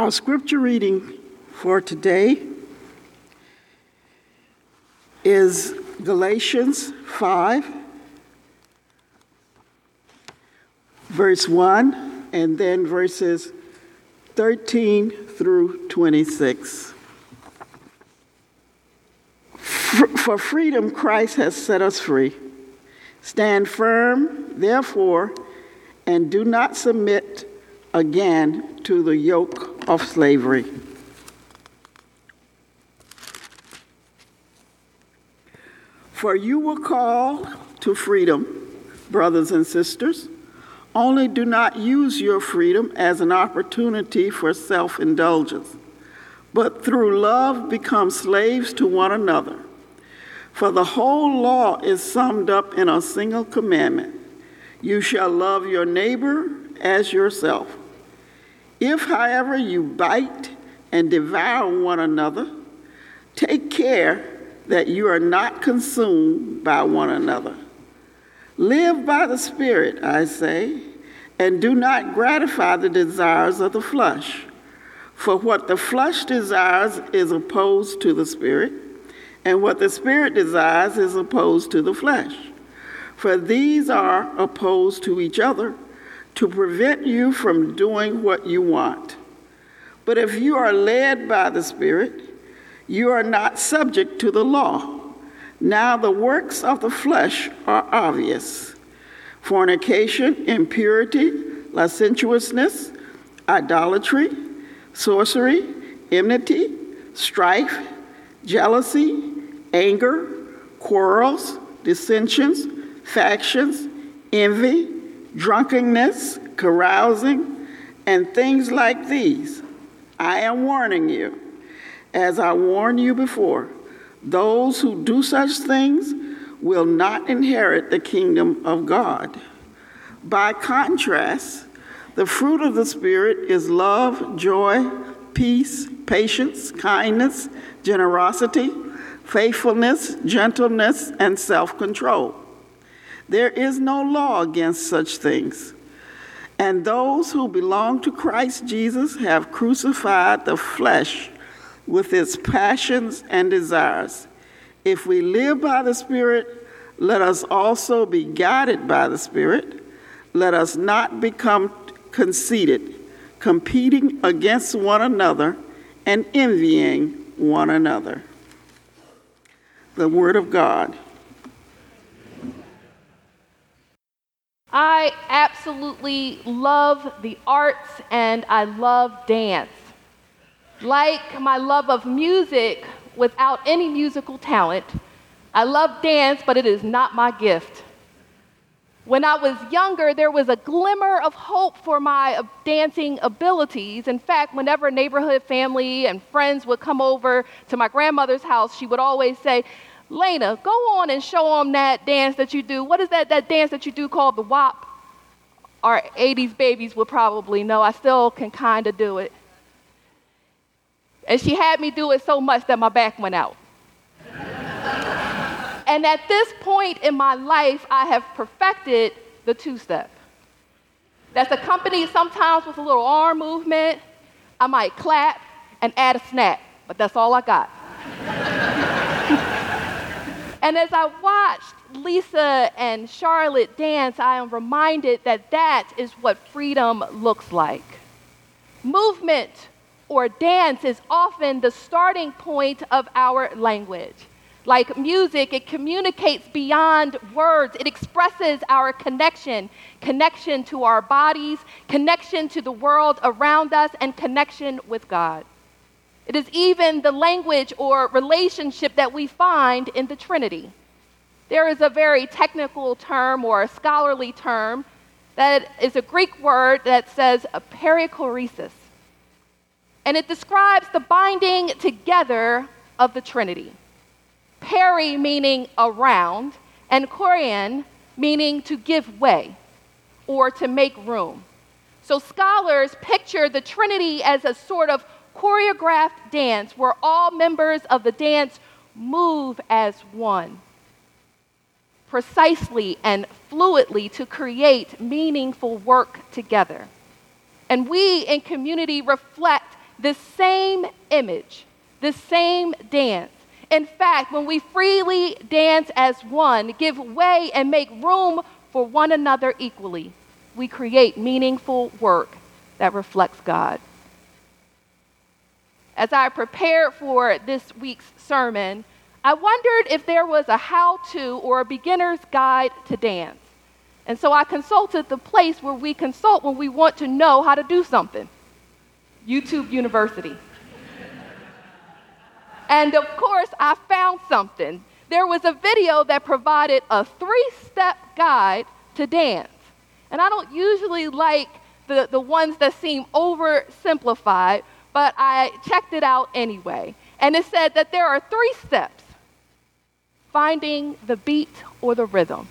Our scripture reading for today is Galatians 5, verse 1, and then verses 13 through 26. For freedom Christ has set us free. Stand firm, therefore, and do not submit again to the yoke of slavery. For you were called to freedom, brothers and sisters. Only do not use your freedom as an opportunity for self-indulgence, but through love become slaves to one another. For the whole law is summed up in a single commandment: you shall love your neighbor as yourself. If, however, you bite and devour one another, take care that you are not consumed by one another. Live by the Spirit, I say, and do not gratify the desires of the flesh. For what the flesh desires is opposed to the Spirit, and what the Spirit desires is opposed to the flesh. For these are opposed to each other to prevent you from doing what you want. But if you are led by the Spirit, you are not subject to the law. Now the works of the flesh are obvious: fornication, impurity, licentiousness, idolatry, sorcery, enmity, strife, jealousy, anger, quarrels, dissensions, factions, envy, drunkenness, carousing, and things like these. I am warning you, as I warned you before, those who do such things will not inherit the kingdom of God. By contrast, the fruit of the Spirit is love, joy, peace, patience, kindness, generosity, faithfulness, gentleness, and self-control. There is no law against such things. And those who belong to Christ Jesus have crucified the flesh with its passions and desires. If we live by the Spirit, let us also be guided by the Spirit. Let us not become conceited, competing against one another and envying one another. The Word of God. I absolutely love the arts and I love dance. Like my love of music without any musical talent, I love dance, but it is not my gift. When I was younger, there was a glimmer of hope for my dancing abilities. In fact, whenever neighborhood family and friends would come over to my grandmother's house, she would always say, "Lena, go on and show them that dance that you do. What is that dance that you do called the WAP?" Our 80s babies would probably know. I still can kind of do it. And she had me do it so much that my back went out. And at this point in my life, I have perfected the two-step. That's accompanied sometimes with a little arm movement. I might clap and add a snap, but that's all I got. And as I watched Lisa and Charlotte dance, I am reminded that that is what freedom looks like. Movement or dance is often the starting point of our language. Like music, it communicates beyond words. It expresses our connection to our bodies, connection to the world around us, and connection with God. It is even the language or relationship that we find in the Trinity. There is a very technical term or a scholarly term that is a Greek word that says a perichoresis. And it describes the binding together of the Trinity. Peri meaning around, and chorein meaning to give way or to make room. So scholars picture the Trinity as a sort of choreographed dance where all members of the dance move as one, precisely and fluidly to create meaningful work together. And we in community reflect this same image, this same dance. In fact, when we freely dance as one, give way and make room for one another equally, we create meaningful work that reflects God. As I prepared for this week's sermon, I wondered if there was a how-to or a beginner's guide to dance. And so I consulted the place where we consult when we want to know how to do something, YouTube University. And of course, I found something. There was a video that provided a 3-step guide to dance. And I don't usually like the ones that seem oversimplified, but I checked it out anyway. And it said that there are 3 steps: finding the beat or the rhythm,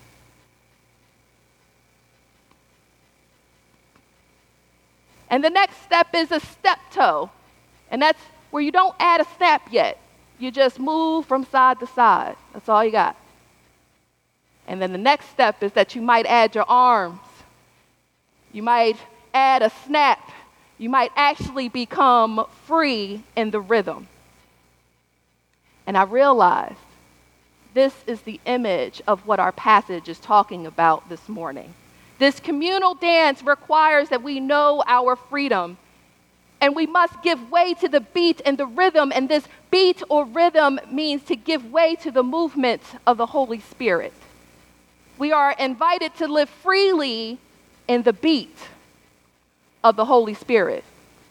and the next step is a step toe, and that's where you don't add a snap yet. You just move from side to side. That's all you got. And then the next step is that you might add your arms. You might add a snap. You might actually become free in the rhythm. And I realized this is the image of what our passage is talking about this morning. This communal dance requires that we know our freedom, and we must give way to the beat and the rhythm. And this beat or rhythm means to give way to the movement of the Holy Spirit. We are invited to live freely in the beat of the Holy Spirit.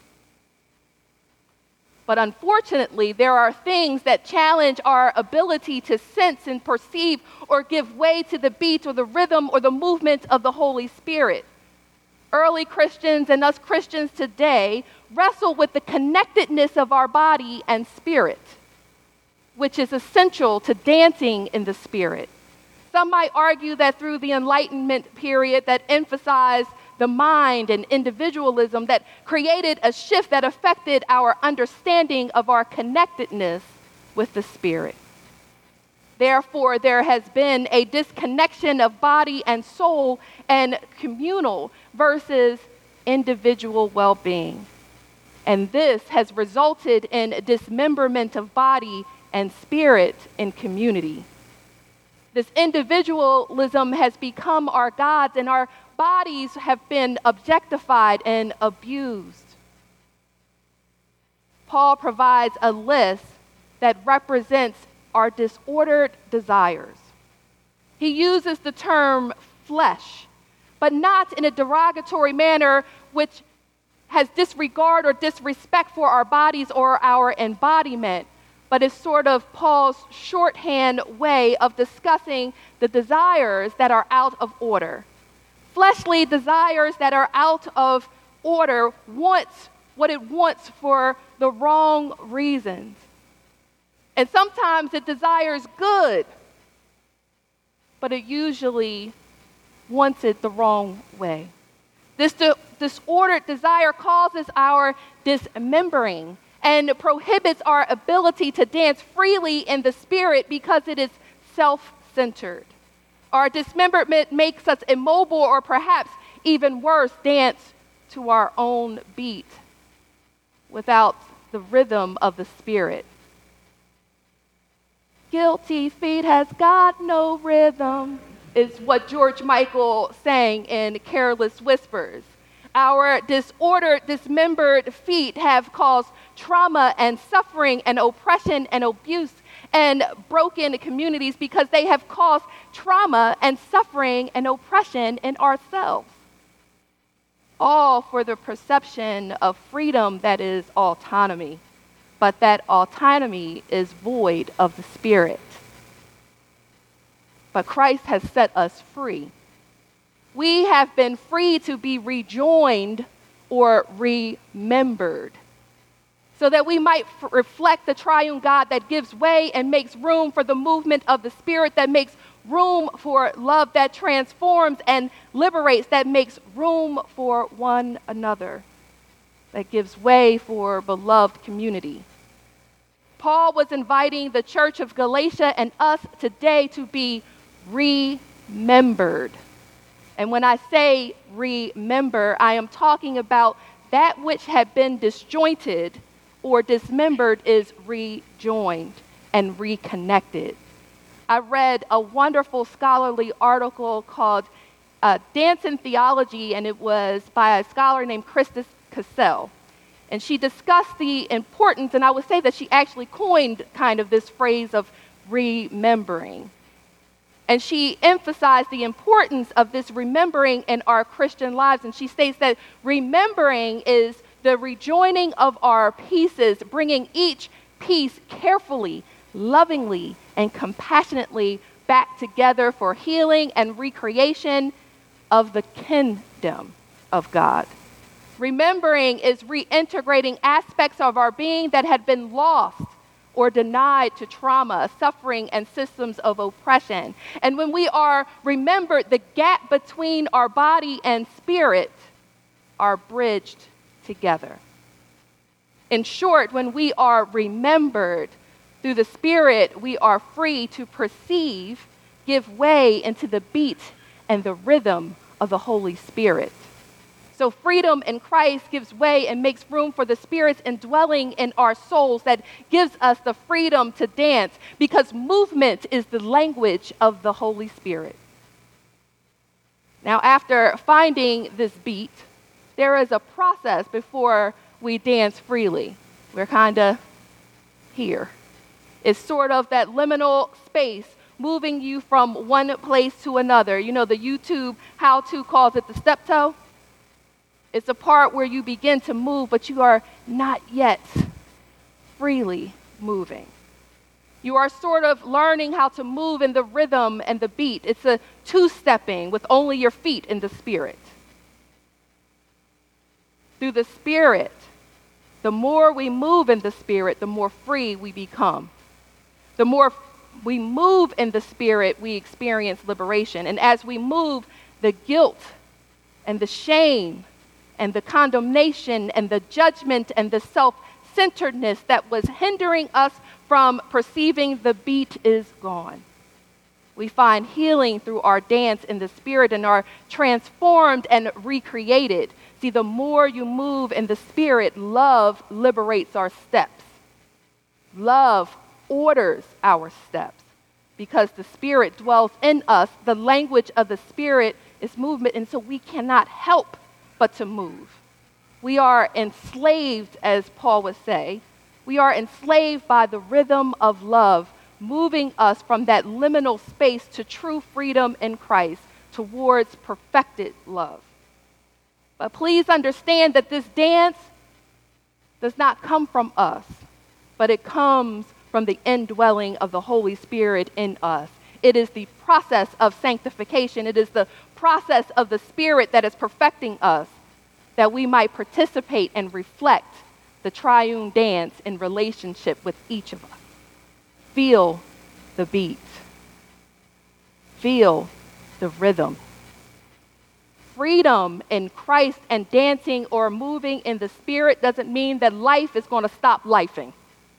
But unfortunately, there are things that challenge our ability to sense and perceive or give way to the beat or the rhythm or the movement of the Holy Spirit. Early Christians and us Christians today wrestle with the connectedness of our body and spirit, which is essential to dancing in the Spirit. Some might argue that through the Enlightenment period that emphasized the mind and individualism, that created a shift that affected our understanding of our connectedness with the Spirit. Therefore, there has been a disconnection of body and soul and communal versus individual well-being. And this has resulted in dismemberment of body and spirit in community. This individualism has become our gods, and our bodies have been objectified and abused. Paul provides a list that represents our disordered desires. He uses the term flesh, but not in a derogatory manner which has disregard or disrespect for our bodies or our embodiment, but is sort of Paul's shorthand way of discussing the desires that are out of order. Fleshly desires that are out of order wants what it wants for the wrong reasons. And sometimes it desires good, but it usually wants it the wrong way. This disordered desire causes our dismembering and prohibits our ability to dance freely in the Spirit because it is self-centered. Our dismemberment makes us immobile, or perhaps even worse, dance to our own beat without the rhythm of the Spirit. Guilty feet has got no rhythm is what George Michael sang in Careless Whispers. Our disordered, dismembered feet have caused trauma and suffering and oppression and abuse and broken communities because they have caused trauma and suffering and oppression in ourselves. All for the perception of freedom that is autonomy, but that autonomy is void of the Spirit. But Christ has set us free. We have been free to be rejoined or remembered, so that we might reflect the triune God that gives way and makes room for the movement of the Spirit, that makes room for love that transforms and liberates, that makes room for one another, that gives way for beloved community. Paul was inviting the church of Galatia and us today to be remembered. And when I say remember, I am talking about That which had been disjointed or dismembered is rejoined and reconnected. I read a wonderful scholarly article called Dance and Theology, and it was by a scholar named Christus Cassell. And she discussed the importance, and I would say that she actually coined kind of this phrase of remembering. And she emphasized the importance of this remembering in our Christian lives. And she states that remembering is the rejoining of our pieces, bringing each piece carefully, lovingly, and compassionately back together for healing and recreation of the kingdom of God. Remembering is reintegrating aspects of our being that had been lost or denied to trauma, suffering, and systems of oppression. And when we are remembered, the gap between our body and spirit are bridged together. In short, when we are remembered through the Spirit, we are free to perceive, give way into the beat and the rhythm of the Holy Spirit. So freedom in Christ gives way and makes room for the Spirit's indwelling in our souls that gives us the freedom to dance, because movement is the language of the Holy Spirit. Now, after finding this beat, there is a process before we dance freely. We're kind of here. It's sort of that liminal space moving you from one place to another. You know, the YouTube how-to calls it the step toe. It's a part where you begin to move, but you are not yet freely moving. You are sort of learning how to move in the rhythm and the beat. It's a two-stepping with only your feet in the Spirit. Through the Spirit, the more we move in the Spirit, the more free we become. The more we move in the Spirit, we experience liberation. And as we move, the guilt and the shame and the condemnation and the judgment and the self-centeredness that was hindering us from perceiving the beat is gone. We find healing through our dance in the Spirit and are transformed and recreated. See, the more you move in the Spirit, love liberates our steps. Love orders our steps because the Spirit dwells in us. The language of the Spirit is movement, and so we cannot help but to move. We are enslaved, as Paul would say. We are enslaved by the rhythm of love, moving us from that liminal space to true freedom in Christ towards perfected love. But please understand that this dance does not come from us, but it comes from the indwelling of the Holy Spirit in us. It is the process of sanctification. It is the process of the Spirit that is perfecting us, that we might participate and reflect the triune dance in relationship with each of us. Feel the beat. Feel the rhythm. Freedom in Christ and dancing or moving in the Spirit doesn't mean that life is going to stop lifing.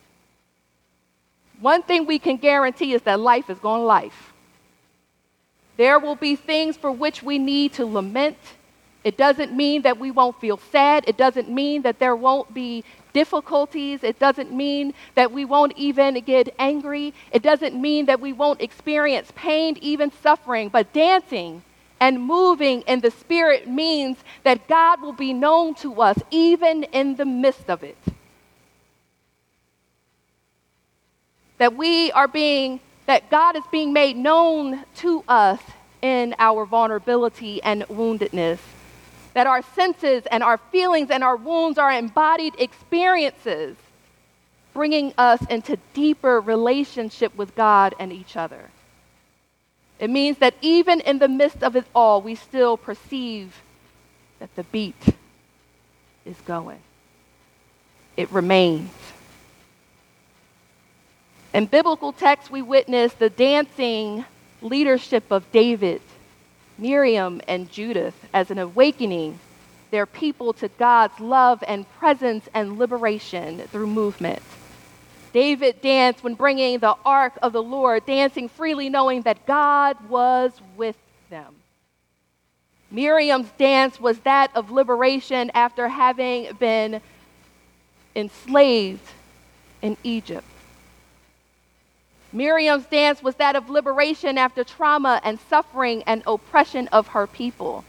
One thing we can guarantee is that life is going to life. There will be things for which we need to lament. It doesn't mean that we won't feel sad. It doesn't mean that there won't be difficulties. It doesn't mean that we won't even get angry. It doesn't mean that we won't experience pain, even suffering. But dancing and moving in the Spirit means that God will be known to us even in the midst of it. That God is being made known to us in our vulnerability and woundedness. That our senses and our feelings and our wounds are embodied experiences, bringing us into deeper relationship with God and each other. It means that even in the midst of it all, we still perceive that the beat is going. It remains. In biblical texts, we witness the dancing leadership of David, Miriam, and Judith as an awakening their people to God's love and presence and liberation through movement. David danced when bringing the ark of the Lord, dancing freely knowing that God was with them. Miriam's dance was that of liberation after having been enslaved in Egypt. Miriam's dance was that of liberation after trauma and suffering and oppression of her people.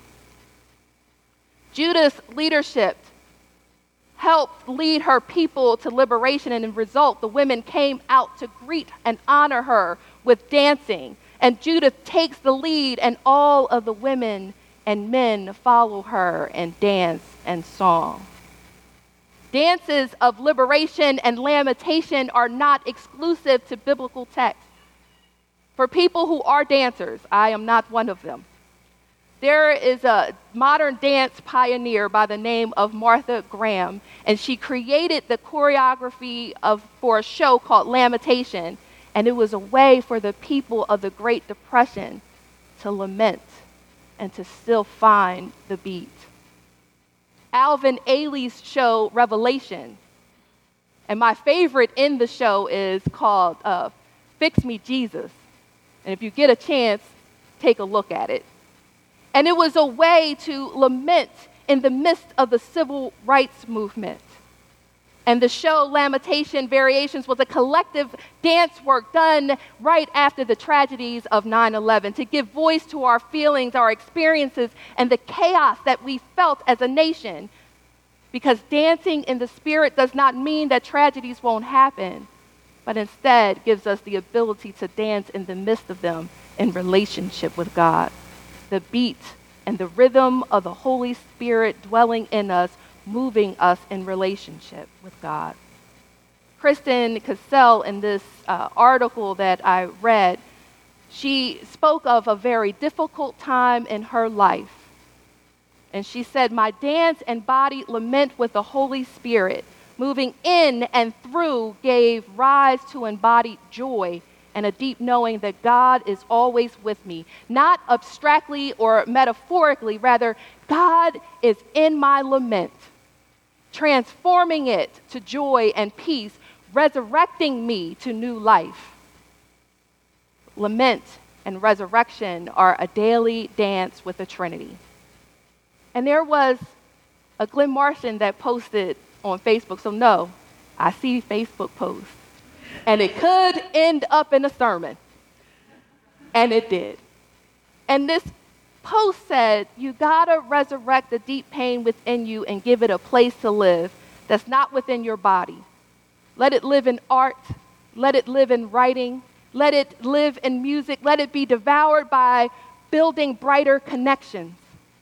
Judah's leadership helped lead her people to liberation, and in result, the women came out to greet and honor her with dancing. And Judith takes the lead, and all of the women and men follow her in dance and song. Dances of liberation and lamentation are not exclusive to biblical texts. For people who are dancers, I am not one of them. There is a modern dance pioneer by the name of Martha Graham, and she created the choreography for a show called Lamentation, and it was a way for the people of the Great Depression to lament and to still find the beat. Alvin Ailey's show, Revelation, and my favorite in the show is called Fix Me Jesus, and if you get a chance, take a look at it. And it was a way to lament in the midst of the civil rights movement. And the show Lamentation Variations was a collective dance work done right after the tragedies of 9/11 to give voice to our feelings, our experiences, and the chaos that we felt as a nation. Because dancing in the spirit does not mean that tragedies won't happen, but instead gives us the ability to dance in the midst of them in relationship with God. The beat and the rhythm of the Holy Spirit dwelling in us, moving us in relationship with God. Kristen Cassell, in this article that I read, she spoke of a very difficult time in her life. And she said, "My dance embodied lament with the Holy Spirit. Moving in and through gave rise to embodied joy and a deep knowing that God is always with me, not abstractly or metaphorically, rather, God is in my lament, transforming it to joy and peace, resurrecting me to new life." Lament and resurrection are a daily dance with the Trinity. And there was a Glenn Martian that posted on Facebook, so no, I see Facebook posts. And it could end up in a sermon. And it did. And this post said, you gotta resurrect the deep pain within you and give it a place to live that's not within your body. Let it live in art. Let it live in writing. Let it live in music. Let it be devoured by building brighter connections.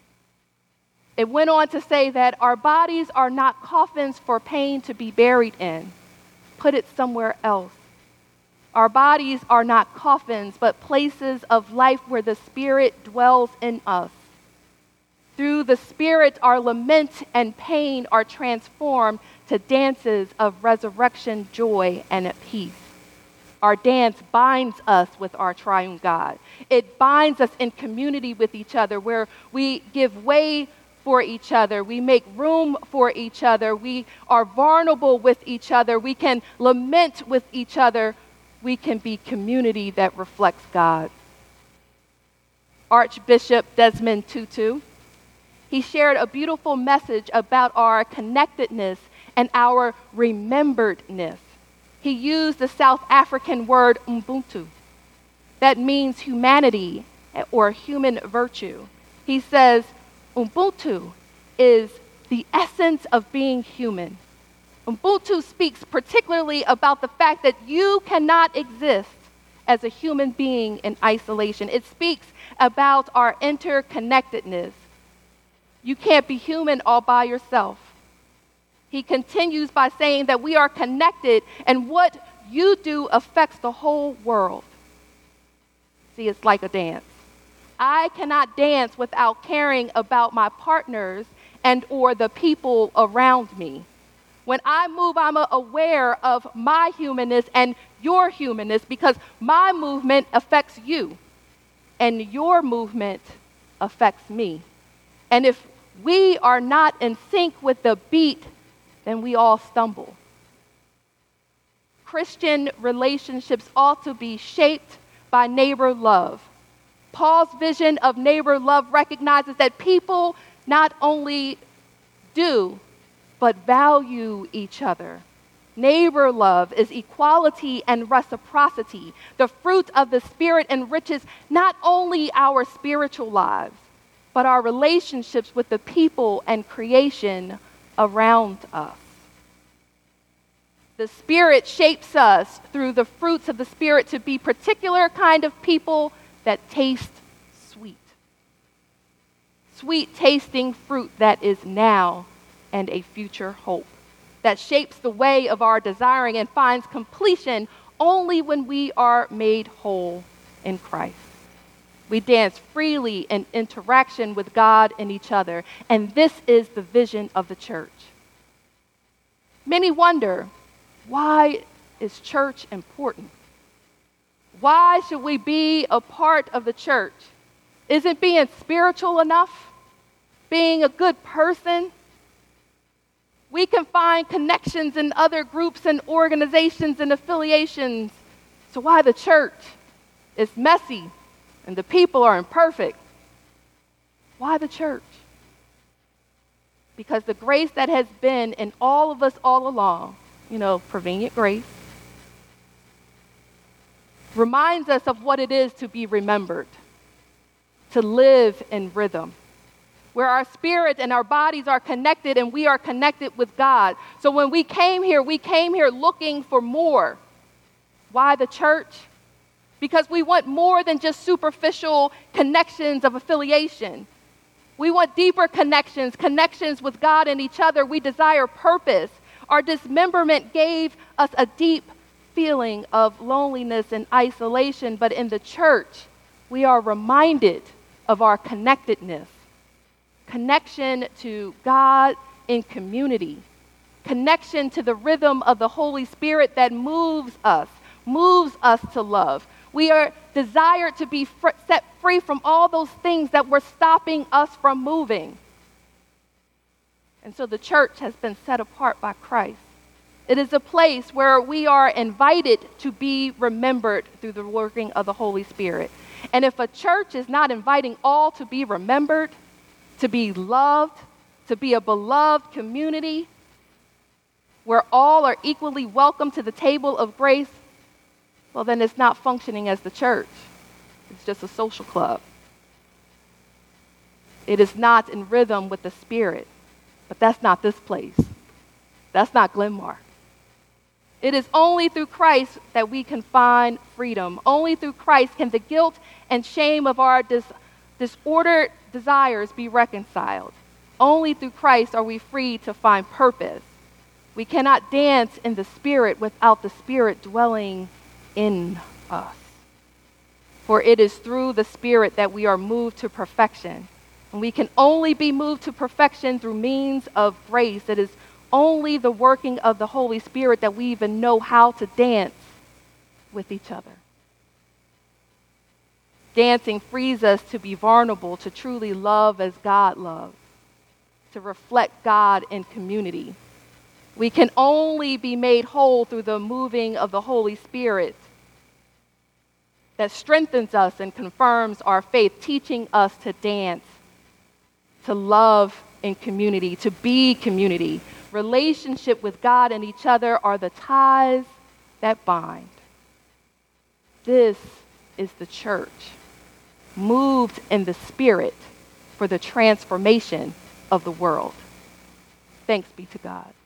It went on to say that our bodies are not coffins for pain to be buried in. Put it somewhere else. Our bodies are not coffins, but places of life where the Spirit dwells in us. Through the Spirit, our lament and pain are transformed to dances of resurrection, joy, and peace. Our dance binds us with our triune God. It binds us in community with each other, where we give way for each other. We make room for each other. We are vulnerable with each other. We can lament with each other. We can be community that reflects God. Archbishop Desmond Tutu, he shared a beautiful message about our connectedness and our rememberedness. He used the South African word Ubuntu. That means humanity or human virtue. He says, Ubuntu is the essence of being human. Ubuntu speaks particularly about the fact that you cannot exist as a human being in isolation. It speaks about our interconnectedness. You can't be human all by yourself. He continues by saying that we are connected, and what you do affects the whole world. See, it's like a dance. I cannot dance without caring about my partners and or the people around me. When I move, I'm aware of my humanness and your humanness, because my movement affects you and your movement affects me. And if we are not in sync with the beat, then we all stumble. Christian relationships ought to be shaped by neighbor love. Paul's vision of neighbor love recognizes that people not only do, but value each other. Neighbor love is equality and reciprocity. The fruit of the Spirit enriches not only our spiritual lives, but our relationships with the people and creation around us. The Spirit shapes us through the fruits of the Spirit to be particular kind of people that taste sweet. Sweet tasting fruit that is now and a future hope, that shapes the way of our desiring and finds completion only when we are made whole in Christ. We dance freely in interaction with God and each other, and this is the vision of the church. Many wonder, why is church important? Why should we be a part of the church? Isn't being spiritual enough? Being a good person? We can find connections in other groups and organizations and affiliations. So why the church is messy and the people are imperfect? Why the church? Because the grace that has been in all of us all along, prevenient grace, reminds us of what it is to be remembered, to live in rhythm, where our spirit and our bodies are connected and we are connected with God. So when we came here looking for more. Why the church? Because we want more than just superficial connections of affiliation. We want deeper connections with God and each other. We desire purpose. Our dismemberment gave us a deep feeling of loneliness and isolation, but in the church, we are reminded of our connectedness. Connection to God in community. Connection to the rhythm of the Holy Spirit that moves us to love. We are desired to be set free from all those things that were stopping us from moving. And so the church has been set apart by Christ. It is a place where we are invited to be remembered through the working of the Holy Spirit. And if a church is not inviting all to be remembered, to be loved, to be a beloved community, where all are equally welcome to the table of grace, well, then it's not functioning as the church. It's just a social club. It is not in rhythm with the Spirit. But that's not this place. That's not Glenmark. It is only through Christ that we can find freedom. Only through Christ can the guilt and shame of our disordered desires be reconciled. Only through Christ are we free to find purpose. We cannot dance in the Spirit without the Spirit dwelling in us. For it is through the Spirit that we are moved to perfection. And we can only be moved to perfection through means of grace. It is only the working of the Holy Spirit that we even know how to dance with each other. Dancing frees us to be vulnerable, to truly love as God loves, to reflect God in community. We can only be made whole through the moving of the Holy Spirit that strengthens us and confirms our faith, teaching us to dance, to love in community, to be community. Relationship with God and each other are the ties that bind. This is the church, moved in the Spirit for the transformation of the world. Thanks be to God.